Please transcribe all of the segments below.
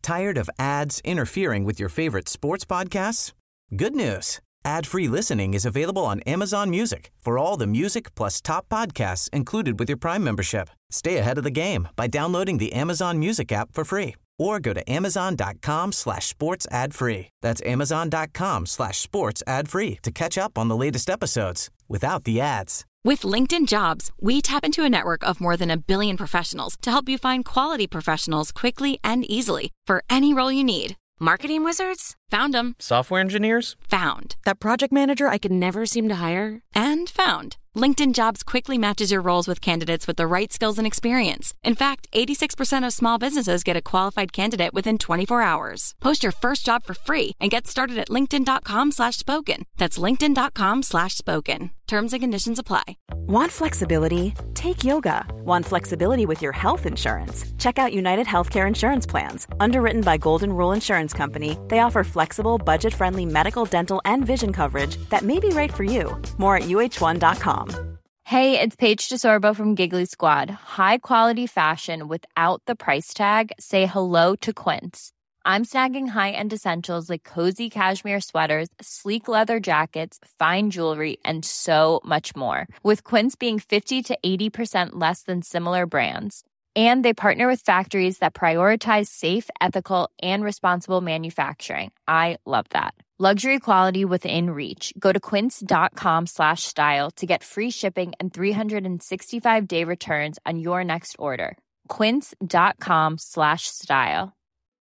Tired of ads interfering with your favorite sports podcasts? Good news. Ad-free listening is available on Amazon Music for all the music plus top podcasts included with your Prime membership. Stay ahead of the game by downloading the Amazon Music app for free or go to amazon.com/sports ad free. That's amazon.com/sports ad free to catch up on the latest episodes without the ads. With LinkedIn Jobs, we tap into a network of more than 1 billion professionals to help you find quality professionals quickly and easily for any role you need. Marketing wizards? Found them. Software engineers? Found. That project manager I could never seem to hire? And found. LinkedIn Jobs quickly matches your roles with candidates with the right skills and experience. In fact, 86% of small businesses get a qualified candidate within 24 hours. Post your first job for free and get started at linkedin.com/spoken. That's linkedin.com/spoken. Terms and conditions apply. Want flexibility? Take yoga. Want flexibility with your health insurance? Check out United Healthcare Insurance Plans. Underwritten by Golden Rule Insurance Company, they offer flexible, budget-friendly medical, dental, and vision coverage that may be right for you. More at uh1.com. Hey, it's Paige DeSorbo from Giggly Squad. High quality fashion without the price tag. Say hello to Quince. I'm snagging high-end essentials like cozy cashmere sweaters, sleek leather jackets, fine jewelry, and so much more. With Quince being 50 to 80% less than similar brands. And they partner with factories that prioritize safe, ethical, and responsible manufacturing. I love that. Luxury quality within reach. Go to quince.com/style to get free shipping and 365-day returns on your next order. Quince.com/style.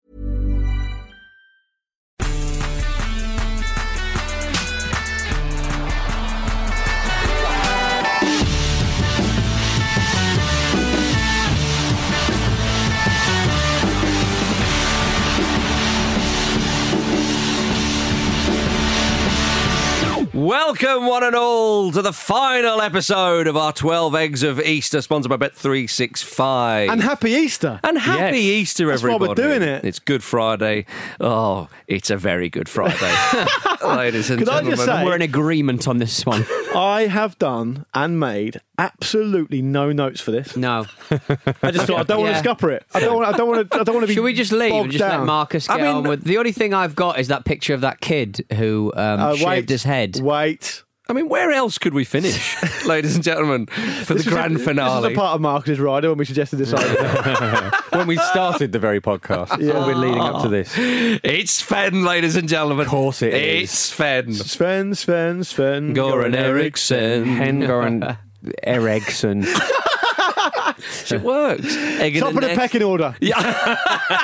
Welcome, one and all, to the final episode of our 12 Eggs of Easter, sponsored by Bet365. And happy Easter. And happy Easter, That's everybody. That's why we're doing it. It's Good Friday. Oh, it's a very good Friday. Ladies and gentlemen. I just say, we're in agreement on this one. I have done and made absolutely no notes for this. No. I just thought I don't want to scupper it. I don't want to be. Should we just leave and just down. let Marcus get on with? The only thing I've got is that picture of that kid who shaved his head. Wait. I mean, where else could we finish, ladies and gentlemen, for the grand finale? This is a part of Marcus's rider when we suggested this idea. When we started the very podcast. Yeah. We're leading up to this. It's Sven, ladies and gentlemen. Of course it is. It's Sven. Sven. Goran Eriksson. Goran Eriksson. It works. Egg Top of the pecking order. Yeah.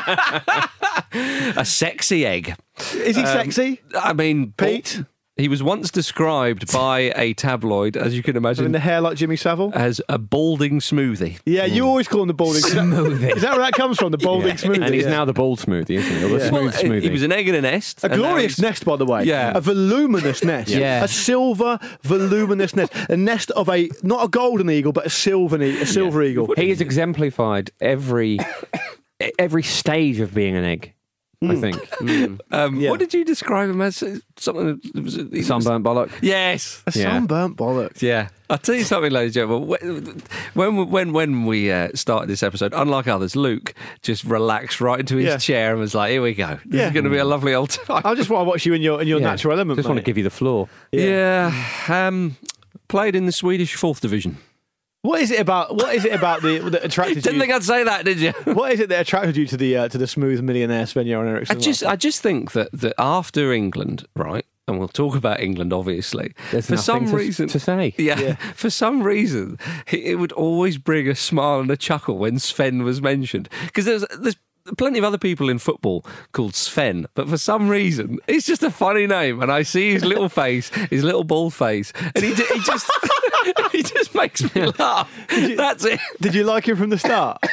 A sexy egg. Is he sexy? I mean, Pete? He was once described by a tabloid, as you can imagine, Having the hair like Jimmy Savile, as a balding smoothie. Yeah, you always call him the balding smoothie. Is that where that comes from? The balding smoothie. And he's now the bald smoothie, isn't he? Or the smooth smoothie. He was an egg in a nest. A glorious nest, by the way. Yeah. A voluminous nest. Yeah. A silver, voluminous nest. A nest of not a golden eagle, but a silver eagle. He has exemplified every stage of being an egg, I think. What did you describe him as? Something. Sunburnt bollock. Yes. A sunburnt bollocks. Yeah. I'll tell you something, ladies and gentlemen. When we started this episode, unlike others, Luke just relaxed right into his chair and was like, "Here we go. This is going to be a lovely old time." I just want to watch you in your natural element. Just want to give you the floor. Yeah. Played in the Swedish 4th Division. What is it about that attracted you? Didn't think I'd say that, did you? What is it that attracted you to the smooth millionaire Sven-Göran Eriksson? I just think that after England, right, and we'll talk about England, obviously. There's for some reason to say. Yeah, for some reason, it would always bring a smile and a chuckle when Sven was mentioned, because there's plenty of other people in football called Sven, but for some reason, it's just a funny name, and I see his little face, his little bald face, and he just he just makes me laugh. That's it. Did you like him from the start?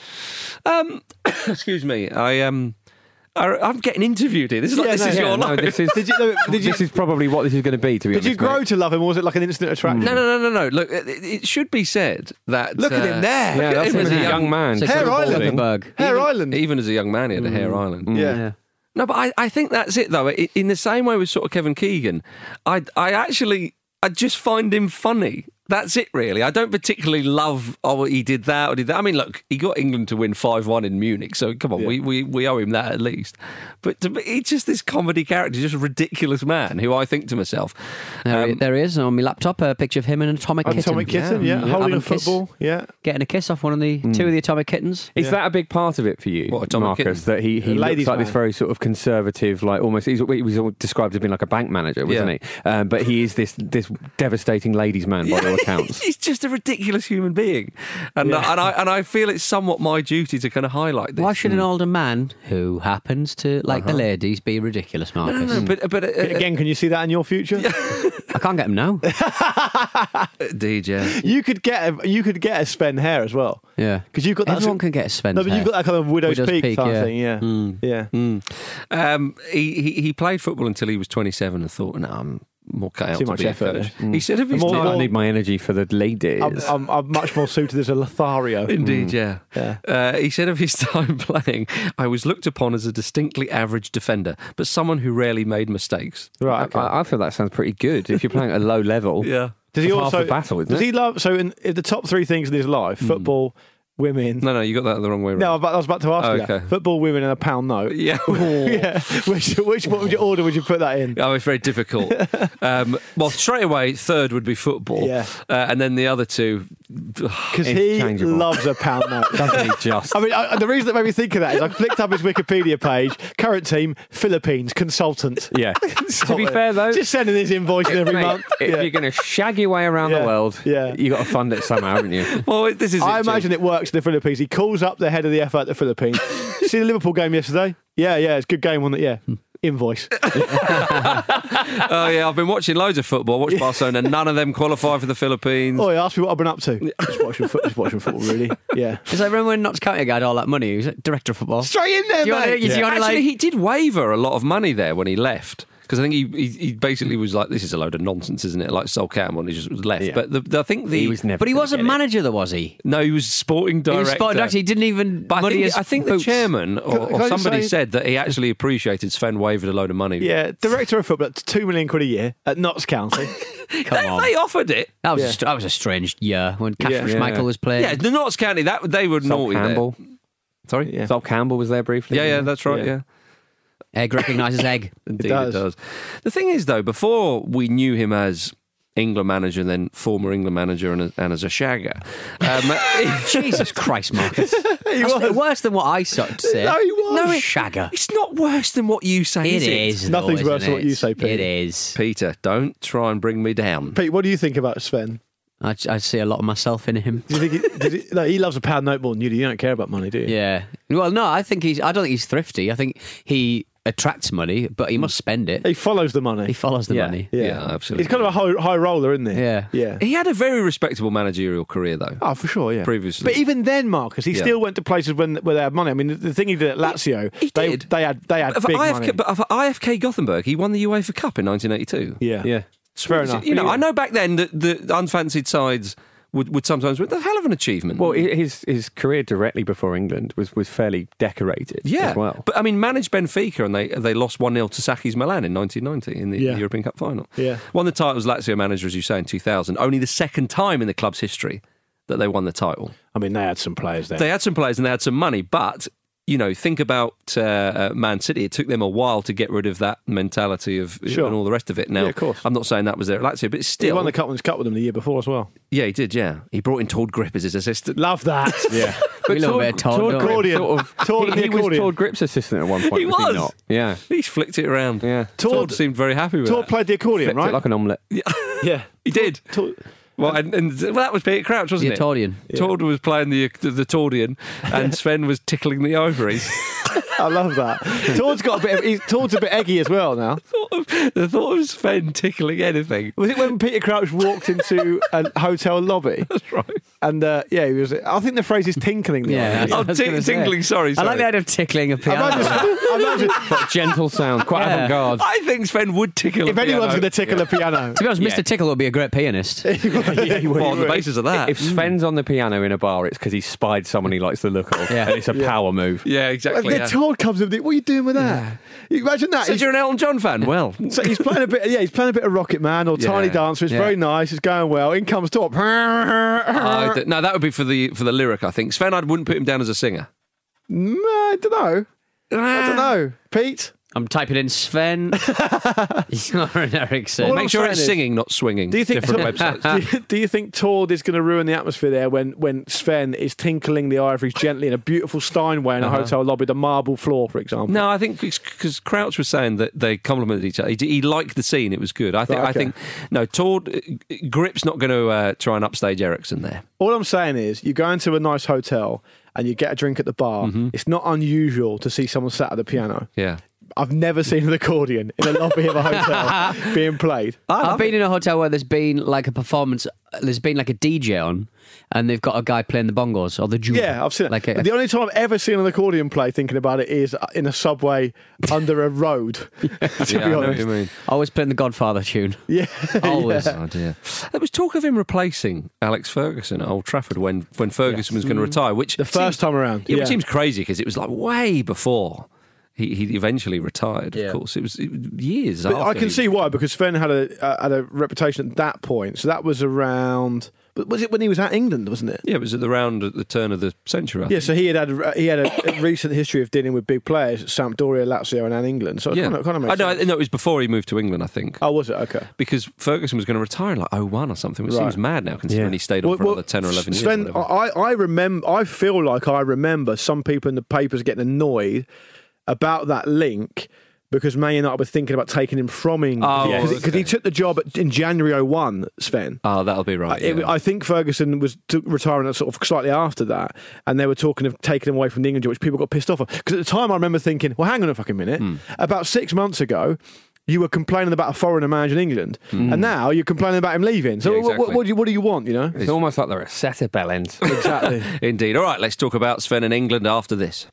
Excuse me. I'm getting interviewed here. This is your life. This is probably what this is going to be. To be honest, did you grow to love him, or was it like an instant attraction? No. Look, it should be said that. Look at him there. Yeah, that's as a young man. Hair Island. Hair Island. Even as a young man, he had a hair island. Yeah. No, but I think that's it though. In the same way with sort of Kevin Keegan, I just find him funny. That's it, really. I don't particularly love, he did that or did that. I mean, look, he got England to win 5-1 in Munich, so come on, we owe him that at least. But he's just this comedy character, just a ridiculous man who I think to myself. There he is on my laptop, a picture of him and an atomic kitten. Atomic kitten, yeah. Holding a football, Getting a kiss off one of the two of the atomic kittens. Is that a big part of it for you, Marcus? That he looks like this very sort of conservative, like almost, he was described as being like a bank manager, wasn't he? But he is this devastating ladies' man by all accounts. He's just a ridiculous human being, and I feel it's somewhat my duty to kind of highlight this. Why should an older man who happens to like the ladies be ridiculous, Marcus? No, but again, can you see that in your future? I can't get him now. Indeed, yeah. You could get a Sven hair as well. Yeah, because you've got that. Everyone can get a Sven. No, but you've got that kind of widow's peak type thing. Yeah, He played football until he was 27 and thought, no, I'm more cut out too to much be effort. a coach. He said of his time, I need my energy for the ladies. I'm much more suited as a Lothario. Indeed, yeah. He said of his time playing, I was looked upon as a distinctly average defender, but someone who rarely made mistakes. Right. Okay. I feel that sounds pretty good if you're playing at a low level. Yeah. Does he also half the battle? Isn't does he love? So, in the top three things in his life: football, women. No, you got that the wrong way around. No, I was about to ask you that. Football, women, and a pound note. Yeah. Yeah. Which order would you put that in? Oh, it's very difficult. Well, straight away, third would be football. Yeah. And then the other two... Because he loves a pound note, doesn't he? Just. I mean, the reason that made me think of that is I flicked up his Wikipedia page. Current team, Philippines, consultant. Yeah. To be fair, though... Just sending his invoice every month. If you're going to shag your way around the world, you got to fund it somehow, haven't you? Well, this is I imagine it works in the Philippines. He calls up the head of the FA at the Philippines. See the Liverpool game yesterday? Yeah, it's a good game, wasn't it? Yeah. Invoice. Oh, yeah, I've been watching loads of football. Watched Barcelona. None of them qualify for the Philippines. Oh, yeah, ask me what I've been up to. Just watching football, really. Yeah. It's like, remember when Notts County had all that money? He was director of football. Straight in there, mate. Actually, he did waver a lot of money there when he left. Because I think he basically was like, this is a load of nonsense, isn't it? Like Sol Campbell, and he just was left. Yeah. But I think he was never. But he wasn't manager, though, was he? No, he was sporting director. He was sporting director. He didn't even. But I think the chairman or somebody say, said that he actually appreciated Sven wavered a load of money. Yeah, director of football, £2 million a year at Notts County. Come on. They offered it. That was a strange year when Kasper Schmeichel was playing. Yeah, the Notts County, they were Sol naughty Campbell. there. Sorry? Yeah. Sol Campbell was there briefly. Yeah, that's right, yeah. Egg recognises egg. Indeed, it does. The thing is, though, before we knew him as England manager and then former England manager and as a shagger. Jesus Christ, Marcus. That's worse than what I said. No, he was. No, shagger. It's not worse than what you say, It is is. Nothing's though, worse than what you say, Pete. It is. Peter, don't try and bring me down. Pete, what do you think about Sven? I see a lot of myself in him. Do you think he loves a pound note more than you do? You don't care about money, do you? Yeah. Well, no, I don't think he's thrifty. I think he attracts money, but he must spend it. He follows the money. He follows the money. Yeah, absolutely. He's kind of a high roller, isn't he? Yeah. He had a very respectable managerial career, though. Oh, for sure, yeah. Previously. But even then, Marcus, he still went to places where they had money. I mean, the thing he did at Lazio, they had big money. But for IFK Gothenburg, he won the UEFA Cup in 1982. Yeah. It's fair enough. You know, I know back then that the unfancied sides would sometimes win. That's a hell of an achievement. Well, his career directly before England was fairly decorated as well. But I mean, managed Benfica and they lost 1-0 to Saki's Milan in 1990 in the European Cup final. Yeah. Won the title as Lazio manager, as you say, in 2000. Only the second time in the club's history that they won the title. I mean, they had some players there. They had some players and they had some money, but... You know, think about Man City. It took them a while to get rid of that mentality of and all the rest of it. Now, of course. I'm not saying that was there at Lazio, but still... He won the Cup with them the year before as well. Yeah, he did, yeah. He brought in Tord Grip as his assistant. Love that. Yeah. But Tord accordion. He was Tord Grip's assistant at one point. He was. He not? Yeah. He's flicked it around. Yeah. Tord seemed very happy with Tord that. played the accordion, Flipped right? it like an omelette. Yeah. He did. Well, and that was Peter Crouch, wasn't The it? accordion. Tord was playing the Tordian, and Sven was tickling the ovaries. I love that. Tord's a bit eggy as well now. The thought of Sven tickling anything. Was it when Peter Crouch walked into a hotel lobby? That's right. And he was. I think the phrase is tinkling. Tinkling. Sorry. I like the idea of tickling a piano. Imagine gentle sound, quite avant-garde. I think Sven would tickle. If anyone's going to tickle a piano, to be honest, Mr. Tickle would be a great pianist. He would. On the basis of that, if Sven's on the piano in a bar, it's because he's spied someone he likes the look of, and it's a power move. Yeah, exactly. The Todd comes in. What are you doing with that? You imagine that. So you're an Elton John fan. Well, so he's playing a bit. He's playing a bit of Rocket Man or Tiny Dancer. It's very nice. It's going well. In comes Todd. No, that would be for the lyric. I think Sven, I wouldn't put him down as a singer. I don't know. Pete? I'm typing in Sven Eriksson. Make sure it's singing, not swinging. Do you think different websites? Do you think Tord is going to ruin the atmosphere there when Sven is tinkling the ivories gently in a beautiful Steinway in a hotel lobby, the marble floor, for example? No, I think because Crouch was saying that they complimented each other. He liked the scene; it was good. I think Tord Grip's not going to try and upstage Eriksson there. All I'm saying is, you go into a nice hotel and you get a drink at the bar. It's not unusual to see someone sat at the piano. Yeah. I've never seen an accordion in a lobby of a hotel being played. I've been in a hotel where there's been like a performance, there's been like a DJ on, and they've got a guy playing the bongos or the juke. Yeah, I've seen it. The only time I've ever seen an accordion play, thinking about it, is in a subway under a road. To be honest. I know what you mean. Always playing the Godfather tune. Yeah. Always. Oh dear. There was talk of him replacing Alex Ferguson at Old Trafford when Ferguson was going to retire, which the first time around. It seems crazy because it was like way before he eventually retired. Of course, it was years. But after I can see why, because Sven had a reputation at that point. So that was around. But was it when he was at England, wasn't it? Yeah, it was at the turn of the century. So he had a recent history of dealing with big players, Sampdoria, Lazio, and England. So it kind of makes sense. No, it was before he moved to England, I think. Oh, was it? Okay. Because Ferguson was going to retire in like 2001 or something, which seems mad now, considering he stayed on for another 10 or 11 years. Sven, I feel like I remember some people in the papers getting annoyed about that link because Man United were thinking about taking him from England because he took the job in January 2001, Sven. Oh, that'll be right. I think Ferguson was retiring sort of slightly after that, and they were talking of taking him away from the England job, which people got pissed off of. Because at the time I remember thinking, well, hang on a fucking minute. About 6 months ago, you were complaining about a foreigner managing England, and now you're complaining about him leaving. So what do you want, you know? It's almost like they're a set of bellends. Exactly. Indeed. All right, let's talk about Sven and England after this.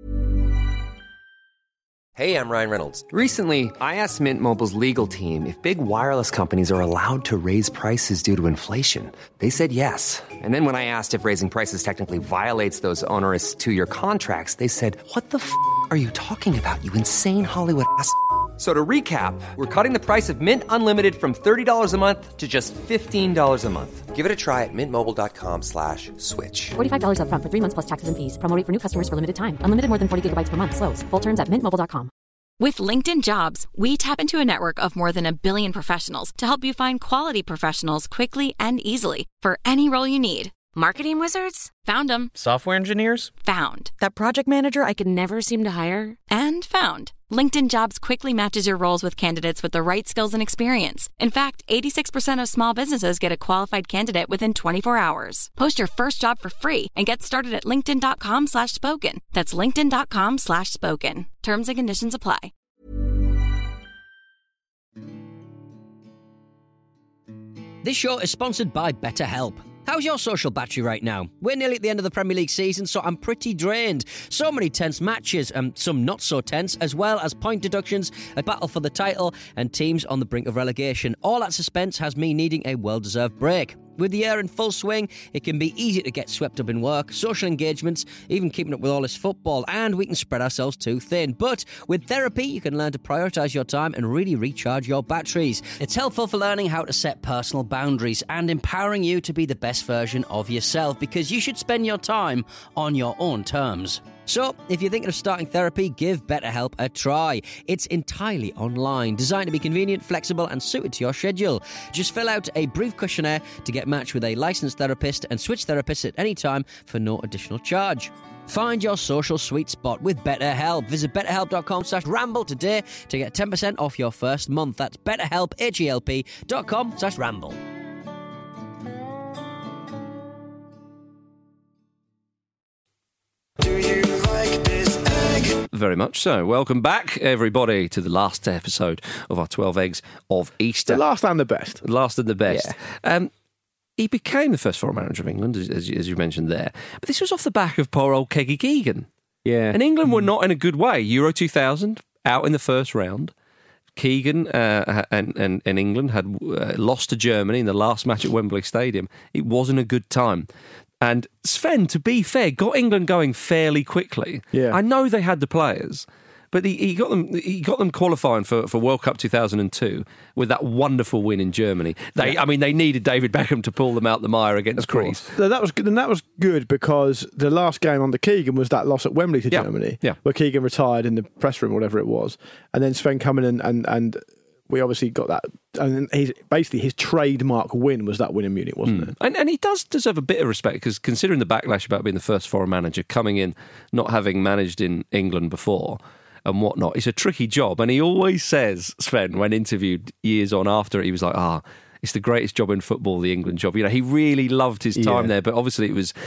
Hey, I'm Ryan Reynolds. Recently, I asked Mint Mobile's legal team if big wireless companies are allowed to raise prices due to inflation. They said yes. And then when I asked if raising prices technically violates those onerous 2-year contracts, they said, "What the f*** are you talking about, you insane Hollywood ass?" So to recap, we're cutting the price of Mint Unlimited from $30 a month to just $15 a month. Give it a try at mintmobile.com/switch. $45 up front for 3 months plus taxes and fees. Promo rate for new customers for limited time. Unlimited more than 40 gigabytes per month. Slows full terms at mintmobile.com. With LinkedIn Jobs, we tap into a network of more than 1 billion professionals to help you find quality professionals quickly and easily for any role you need. Marketing wizards? Found them. Software engineers? Found. That project manager I could never seem to hire? And found. LinkedIn Jobs quickly matches your roles with candidates with the right skills and experience. In fact, 86% of small businesses get a qualified candidate within 24 hours. Post your first job for free and get started at linkedin.com/spoken. That's linkedin.com/spoken. Terms and conditions apply. This show is sponsored by BetterHelp. How's your social battery right now? We're nearly at the end of the Premier League season, so I'm pretty drained. So many tense matches, and some not so tense, as well as point deductions, a battle for the title, and teams on the brink of relegation. All that suspense has me needing a well-deserved break. With the year in full swing, it can be easy to get swept up in work, social engagements, even keeping up with all this football, and we can spread ourselves too thin. But with therapy, you can learn to prioritise your time and really recharge your batteries. It's helpful for learning how to set personal boundaries and empowering you to be the best version of yourself, because you should spend your time on your own terms. So, if you're thinking of starting therapy, give BetterHelp a try. It's entirely online, designed to be convenient, flexible, and suited to your schedule. Just fill out a brief questionnaire to get matched with a licensed therapist and switch therapists at any time for no additional charge. Find your social sweet spot with BetterHelp. Visit betterhelp.com/ramble today to get 10% off your first month. That's BetterHelp, HELP.com/ramble. Very much so. Welcome back, everybody, to the last episode of our 12 Eggs of Easter. The last and the best. Last and the best. Yeah. he became the first foreign manager of England, as you mentioned there. But this was off the back of poor old Keggy Keegan. Yeah. And England were not in a good way. Euro 2000, out in the first round. Keegan and England had lost to Germany in the last match at Wembley Stadium. It wasn't a good time. And Sven, to be fair, got England going fairly quickly. Yeah. I know they had the players, but he got them qualifying for World Cup 2002 with that wonderful win in Germany. They needed David Beckham to pull them out the mire against Greece. So that was good, and that was good because the last game under Keegan was that loss at Wembley to Germany, where Keegan retired in the press room or whatever it was, and then Sven coming in and we obviously got that. And his trademark win was that win in Munich, wasn't it? And he does deserve a bit of respect because considering the backlash about being the first foreign manager, coming in, not having managed in England before and whatnot, it's a tricky job. And he always says, Sven, when interviewed years on after it, he was like, it's the greatest job in football, the England job. You know, he really loved his time there, but obviously it was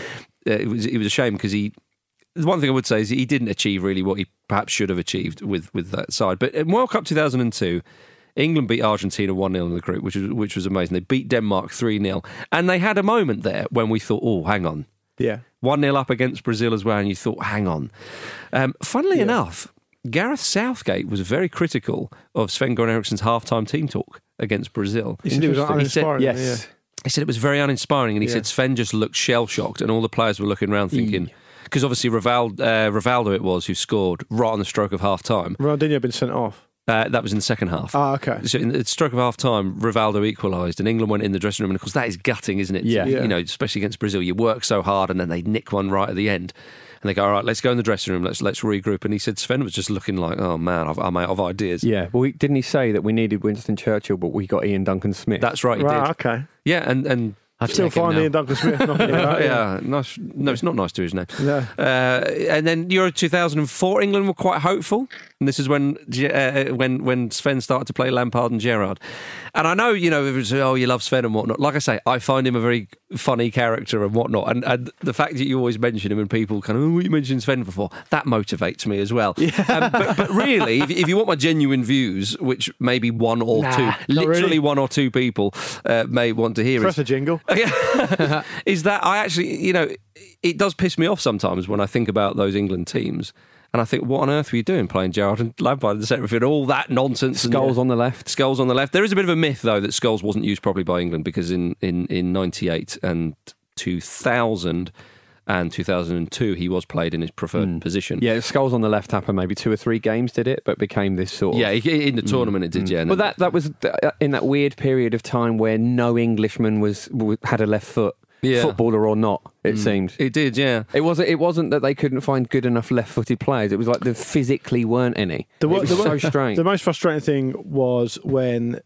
a shame because the one thing I would say is he didn't achieve really what he perhaps should have achieved with that side. But in World Cup 2002, England beat Argentina 1-0 in the group, which was amazing. They beat Denmark 3-0. And they had a moment there when we thought, oh, hang on. Yeah. 1-0 up against Brazil as well, and you thought, hang on. Funnily enough, Gareth Southgate was very critical of Sven-Goran Eriksson's half-time team talk against Brazil. He said it was uninspiring. Yes. He said it was very uninspiring, and he said Sven just looked shell-shocked, and all the players were looking around thinking... Because obviously Rivaldo it was who scored right on the stroke of half-time. Ronaldinho had been sent off. That was in the second half. Okay. So in the stroke of half-time, Rivaldo equalised and England went in the dressing room. And of course, that is gutting, isn't it? Yeah. You know, especially against Brazil. You work so hard and then they nick one right at the end. And they go, all right, let's go in the dressing room. Let's regroup. And he said Sven was just looking like, oh, man, I'm out of ideas. Yeah. Well, didn't he say that we needed Winston Churchill, but we got Ian Duncan Smith? That's right, he did. Okay. Yeah, and I still find Ian Duncan Smith. Nice. No, it's not nice to his name. No. And then Euro 2004, England were quite hopeful, and this is when Sven started to play Lampard and Gerrard. And I know, you know, it was, you love Sven and whatnot. Like I say, I find him a very funny character and whatnot. And the fact that you always mention him and people kind of, you mentioned Sven before, that motivates me as well. Yeah. But really, if you want my genuine views, which maybe one or two, literally really. One or two people may want to hear, press a jingle. Is that I actually, you know, it does piss me off sometimes when I think about those England teams. And I think, what on earth were you doing playing Gerrard and Lampard in the centre midfield? All that nonsense. Scholes on the left. Scholes on the left. There is a bit of a myth, though, that Scholes wasn't used properly by England because in 98 and 2000 and 2002, he was played in his preferred position. Yeah, Scholes on the left happened maybe 2 or 3 games, did it? But became this sort of... Yeah, in the tournament it did, yeah. Well, that was in that weird period of time where no Englishman had a left foot. Yeah. Footballer or not, it seemed. It did, yeah. It wasn't that they couldn't find good enough left-footed players. It was like there physically weren't any. It was so strange. The most frustrating thing was when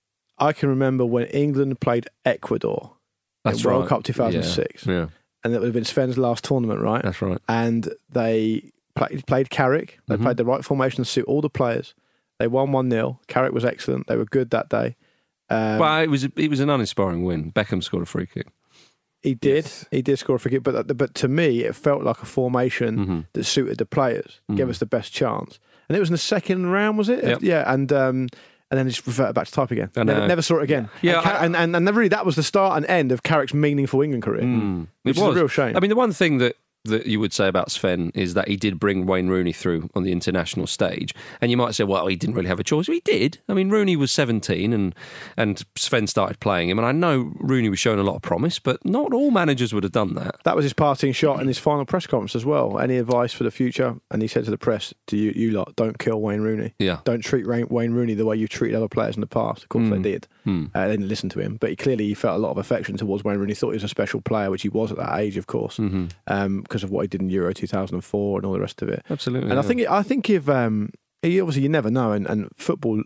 I can remember when England played Ecuador in World Cup 2006. Yeah. And that would have been Sven's last tournament, right? That's right. And they played Carrick. They played the right formation to suit all the players. They won 1-0. Carrick was excellent. They were good that day. Well, it was an uninspiring win. Beckham scored a free kick. He did. Yes. He did score a free kick, but to me, it felt like a formation that suited the players, gave us the best chance. And it was in the second round, was it? Yep. Yeah, and then it just reverted back to type again. Never saw it again. Yeah, and really, that was the start and end of Carrick's meaningful England career, which is a real shame. I mean, the one thing that you would say about Sven is that he did bring Wayne Rooney through on the international stage. And you might say, well, he didn't really have a choice. Well, he did. I mean, Rooney was 17 and Sven started playing him. And I know Rooney was showing a lot of promise, but not all managers would have done that. That was his parting shot in his final press conference as well. Any advice for the future? And he said to the press, to you lot, don't kill Wayne Rooney. Yeah. Don't treat Wayne Rooney the way you've treated other players in the past. Of course they did. They didn't listen to him. But he felt a lot of affection towards Wayne Rooney. He thought he was a special player, which he was at that age, of course, because of what he did in Euro 2004 and all the rest of it. Absolutely. And I think if obviously you never know, and football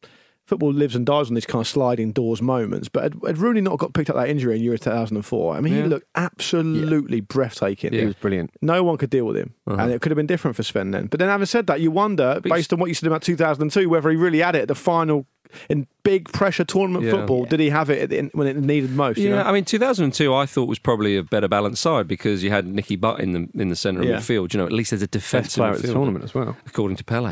lives and dies on these kind of sliding doors moments. But had Rooney not got picked up that injury in Euro 2004, I mean, he looked absolutely breathtaking. Yeah. He was brilliant. No one could deal with him, and it could have been different for Sven then. But then, having said that, you wonder, based on what you said about 2002, whether he really had it at the final. In big pressure tournament football, did he have it when it needed most? You know? I mean, 2002 I thought was probably a better balanced side because you had Nicky Butt in the centre of midfield. You know, at least there's a defensive player at the tournament as well, according to Pele.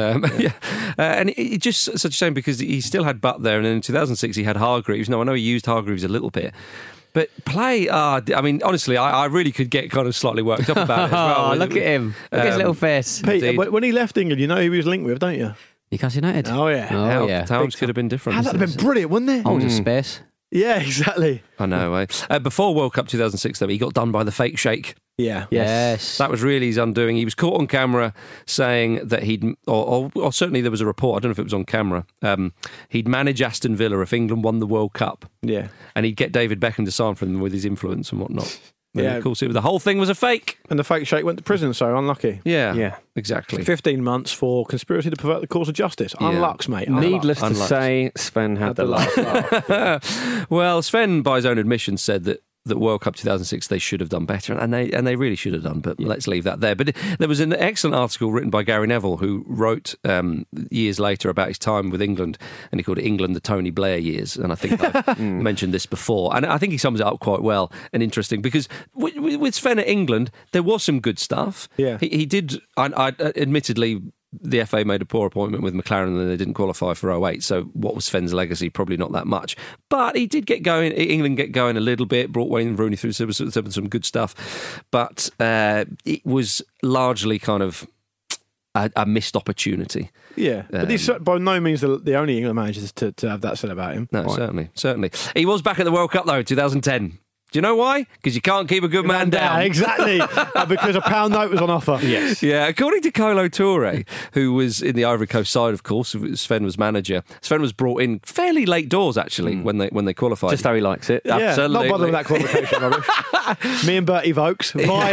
And it just such a shame because he still had Butt there, and then in 2006 he had Hargreaves. Now I know he used Hargreaves a little bit. But play, I mean, honestly, I really could get kind of slightly worked up about it as well. Oh, look at him. Look at his little face. Pete, when he left England, you know who he was linked with, don't you? Newcastle United. Oh, yeah. Oh, yeah. Times could have been different. That would have been brilliant, wouldn't it? Hold space. Yeah, exactly. I know. Before World Cup 2006, though, he got done by the fake shake. Yeah. Yes. That was really his undoing. He was caught on camera saying that or certainly there was a report, I don't know if it was on camera, he'd manage Aston Villa if England won the World Cup. Yeah. And he'd get David Beckham to sign for them with his influence and whatnot. And yeah. Of course, the whole thing was a fake. And the fake shake went to prison, so unlucky. Yeah, exactly. 15 months for conspiracy to pervert the cause of justice. Yeah. Unlucks, mate. Needless to say, Sven had the last laugh. Well, Sven, by his own admission, said that World Cup 2006 they should have done better, and they really should have done. But let's leave that there. But there was an excellent article written by Gary Neville, who wrote years later about his time with England, and he called it England the Tony Blair years. And I think I've mentioned this before, and I think he sums it up quite well and interesting, because with Sven at England there was some good stuff. Yeah, he did. I admittedly, the FA made a poor appointment with McLaren and they didn't qualify for 2008. So what was Sven's legacy? Probably not that much. But he did get going. England get going a little bit, brought Wayne Rooney through some good stuff. But it was largely kind of a missed opportunity. Yeah, but he's by no means the only England managers to have that said about him. No, right. Certainly. He was back at the World Cup, though, 2010. Do you know why? Because you can't keep a good man down. Exactly. Because a pound note was on offer. Yes. Yeah, according to Kolo Touré, who was in the Ivory Coast side, of course, Sven was manager. Sven was brought in fairly late doors, actually, when they qualified. Just how he likes it. Yeah, absolutely. Not bothering with that qualification rubbish. Me and Bertie Vokes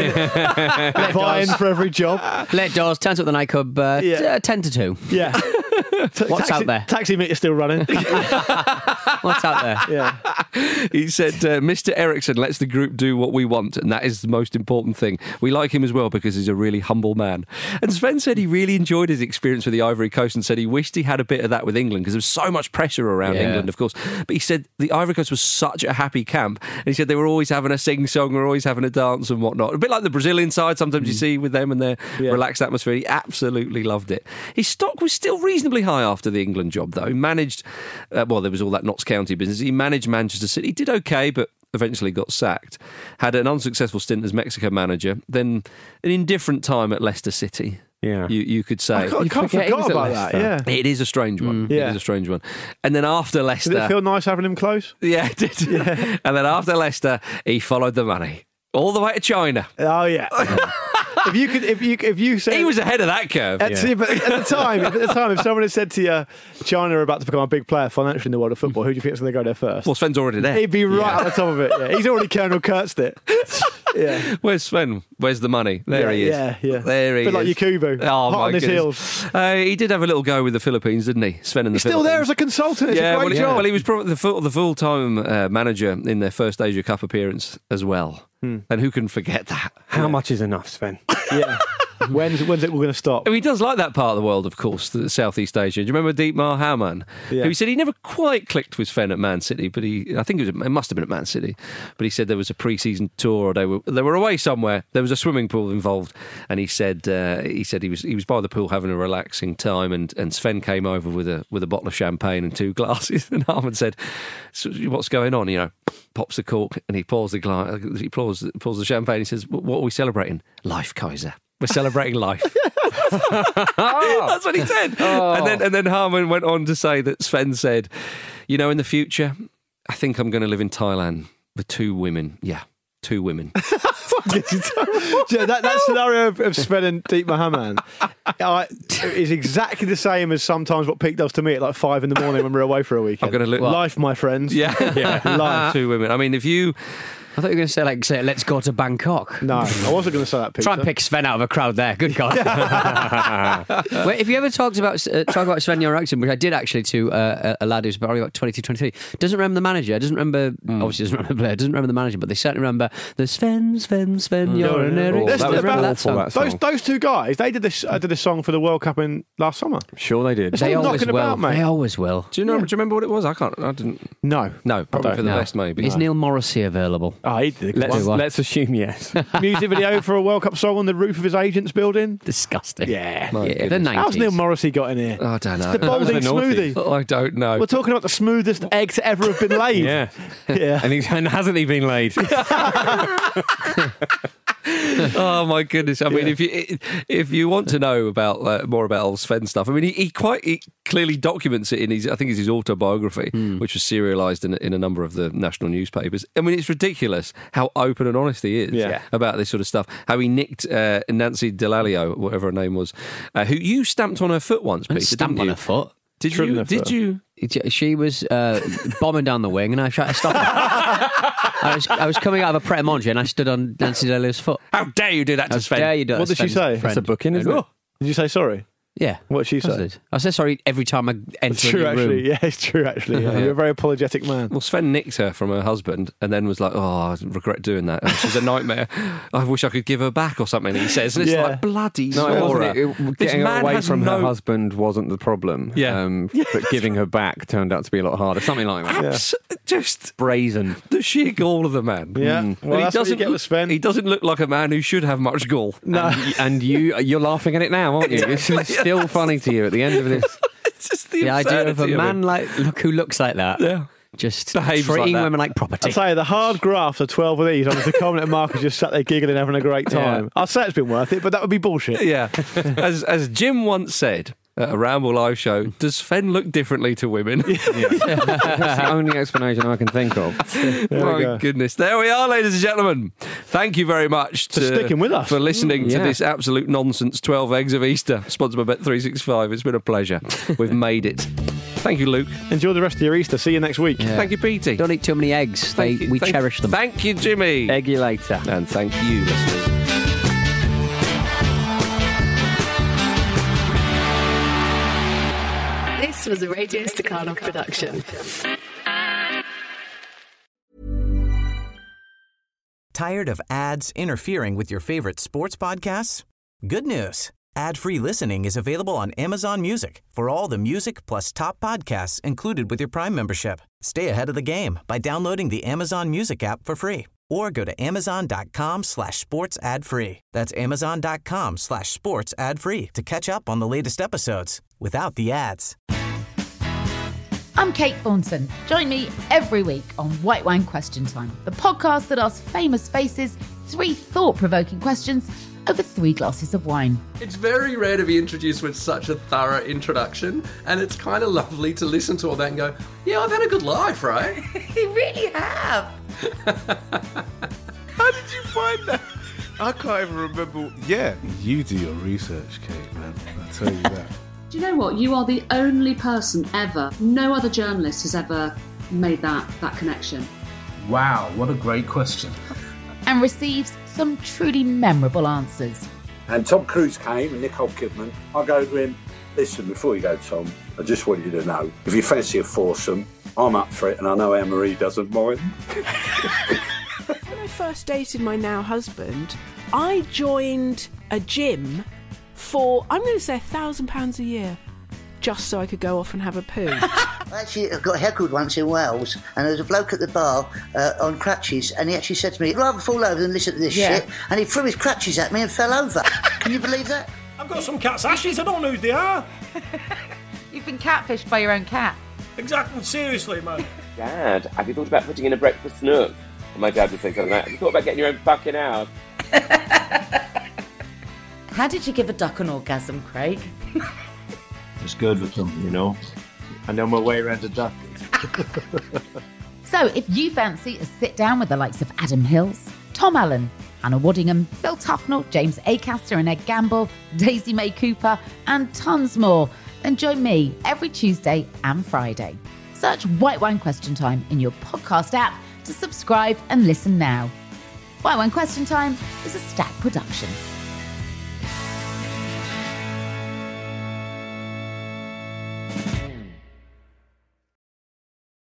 vying for every job. Late doors, turns up the nightclub 10 to 2. Yeah. What's out there? Taxi meter's still running. What's out there? Yeah. He said, Mr. Eriksson lets the group do what we want, and that is the most important thing. We like him as well because he's a really humble man. And Sven said he really enjoyed his experience with the Ivory Coast and said he wished he had a bit of that with England because there was so much pressure around England, of course. But he said the Ivory Coast was such a happy camp, and he said they were always having a sing-song, or always having a dance and whatnot. A bit like the Brazilian side sometimes you see with them and their relaxed atmosphere. He absolutely loved it. His stock was still reasonably high after the England job, though. He managed, there was all that Notts County business. He managed Manchester City. He did okay, but eventually got sacked. Had an unsuccessful stint as Mexico manager. Then an indifferent time at Leicester City. Yeah, you could say. I can't forget about that. Yeah, it is a strange one. Yeah. It is a strange one. And then after Leicester, did it feel nice having him close? Yeah, it did. Yeah. And then after Leicester, he followed the money all the way to China. Oh yeah. If you said he was ahead of that curve. But at the time, if someone had said to you, China are about to become a big player financially in the world of football, who do you think is going to go there first? Well, Sven's already there. He'd be right at the top of it. Yeah. He's already Colonel Kurtzed it. Yeah. Where's Sven? Where's the money? There he is. Yeah. There he is. A bit like Yakubu. Hot on his heels. He did have a little go with the Philippines, didn't he? Sven and the Philippines. He's still there as a consultant. It's a great job. Well, he was probably the full-time manager in their first Asia Cup appearance as well. And who can forget that? How much is enough, Sven? Yeah. When's it going to stop? He does like that part of the world, of course, the Southeast Asia. Do you remember Dietmar Hamann? Yeah. Who said he never quite clicked with Sven at Man City, but I think it must have been at Man City. But he said there was a pre-season tour, or they were away somewhere. There was a swimming pool involved, and he said he was by the pool having a relaxing time, and Sven came over with a bottle of champagne and 2 glasses, and Hamann said, so what's going on? You know, pops the cork and he pours the glass. He pours the champagne. He says, "What are we celebrating? Life, Kaiser. We're celebrating life." That's what he said. Oh. And then Hamann went on to say that Sven said, "You know, in the future, I think I'm going to live in Thailand with 2 women. Yeah, 2 women." that scenario of Sven and Dietmar Hamann is exactly the same as sometimes what Pete does to me at like 5 in the morning when we're away for a weekend. I'm going to live life, my friends. Yeah, life. 2 women. I mean, if you. I thought you were going to say, let's go to Bangkok. No, I wasn't going to say that, Peter. Try and pick Sven out of a crowd there. Good God. Well, if you ever talk about Sven Eriksson, which I did actually to a lad who's probably about 22, 23, doesn't remember the manager, obviously doesn't remember the player, doesn't remember the manager, but they certainly remember the Sven, you're an Eriksson. Those 2 guys, they did this song for the World Cup in last summer. Sure they did. They always will. They always will. Do you remember what it was? I didn't. No. Probably for the best, maybe. Is Neil Morrissey available? Oh, he did. Let's assume yes. Music video for a World Cup song on the roof of his agent's building. Disgusting. Yeah. The 90s. How's Neil Morrissey got in here? I don't know. It's the Balding smoothie. I don't know. We're talking about the smoothest egg to ever have been laid. Yeah. And hasn't he been laid? Oh my goodness! I mean, if you want to know about more about old Sven stuff, I mean, he clearly documents it in his, I think it's his autobiography, which was serialised in a number of the national newspapers. I mean, it's ridiculous how open and honest he is about this sort of stuff. How he nicked Nancy Delalio, whatever her name was, who you stamped on her foot once, Peter. Stamped on her foot. Did you? She was bombing down the wing, and I tried to stop her. I was coming out of a pret-a-manger, and I stood on Nancy Delalia's foot. How dare you do that to Sven? How dare you do that? What did she say? Friend. It's a booking, isn't it? Did you say sorry? Yeah. What did she say? I said sorry every time I enter True, a new room. actually. Yeah, it's true, actually. Yeah. You're a very apologetic man. Well, Sven nicked her from her husband and then was like, I regret doing that. She's a nightmare. I wish I could give her back or something, he says. And it's like, bloody Zora. Getting her away from her husband wasn't the problem. Yeah. But giving her back turned out to be a lot harder. Something like that. Just brazen. The sheer gall of the man. Yeah. Well, that's what you get with Sven. He doesn't look like a man who should have much gall. No. And you're laughing at it now, aren't you? It's still funny to you at the end of this. It's just the idea of a man who looks like that. Yeah. Just behaves treating like women like property. I'll tell you, the hard graft of 12 of these, the comment and Marcus just sat there giggling, having a great time. Yeah. I'll say it's been worth it, but that would be bullshit. Yeah. As Jim once said at a Ramble Live show, does Sven look differently to women? That's the only explanation I can think of. My goodness. There we are, ladies and gentlemen. Thank you very much for sticking with us. For listening to this absolute nonsense 12 Eggs of Easter, sponsored by Bet365. It's been a pleasure. We've made it. Thank you, Luke. Enjoy the rest of your Easter. See you next week. Yeah. Thank you, Petey. Don't eat too many eggs. We cherish them. Thank you, Jimmy. Egg you later. And thank you, listeners. This was a Radio Staccato production. Tired of ads interfering with your favorite sports podcasts? Good news. Ad-free listening is available on Amazon Music for all the music plus top podcasts included with your Prime membership. Stay ahead of the game by downloading the Amazon Music app for free or go to amazon.com/sports ad free. That's amazon.com/sports ad free to catch up on the latest episodes without the ads. I'm Kate Thornton. Join me every week on White Wine Question Time, the podcast that asks famous faces 3 thought-provoking questions over 3 glasses of wine. It's very rare to be introduced with such a thorough introduction, and it's kind of lovely to listen to all that and go, yeah, I've had a good life, right? You really have. How did you find that? I can't even remember. Yeah, you do your research, Kate, man. I'll tell you that. Do you know what? You are the only person ever, no other journalist has ever made that connection. Wow, what a great question. And receives some truly memorable answers. And Tom Cruise came and Nicole Kidman. I go to him, listen, before you go, Tom, I just want you to know, if you fancy a foursome, I'm up for it, and I know Anne-Marie doesn't mind. When I first dated my now husband, I joined a gym for, I'm going to say £1,000 a year, just so I could go off and have a poo. Actually, I got heckled once in Wales, and there was a bloke at the bar on crutches, and he actually said to me, I'd rather fall over than listen to this shit, and he threw his crutches at me and fell over. Can you believe that? I've got some cat's ashes, I don't know who they are. You've been catfished by your own cat. Exactly, seriously, man. Dad, have you thought about putting in a breakfast nook? And my dad would think something like, have you thought about getting your own fucking house? How did you give a duck an orgasm, Craig? It's good with them, you know. I know my way around a duck. So if you fancy a sit down with the likes of Adam Hills, Tom Allen, Anna Waddingham, Phil Tufnell, James Acaster and Ed Gamble, Daisy May Cooper, and tons more, then join me every Tuesday and Friday. Search White Wine Question Time in your podcast app to subscribe and listen now. White Wine Question Time is a Stack production.